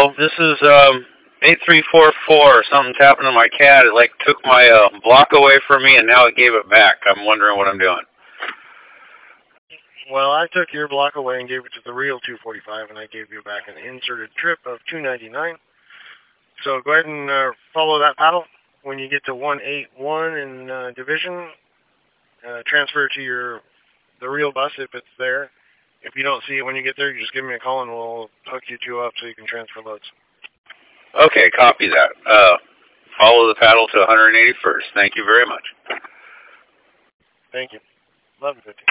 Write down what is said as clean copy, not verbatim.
Hello, this is 8344. Something's happened to my cat. It like took my block away from me, and now it gave it back. I'm wondering what I'm doing. Well, I took your block away and gave it to the real 245, and I gave you back an inserted trip of 299. So go ahead and follow that paddle. When you get to 181 in division, transfer to the real bus if it's there. If you don't see it when you get there, you just give me a call and we'll hook you two up so you can transfer loads. Okay, copy that. Follow the paddle to 181st. Thank you very much. Thank you. 11:50.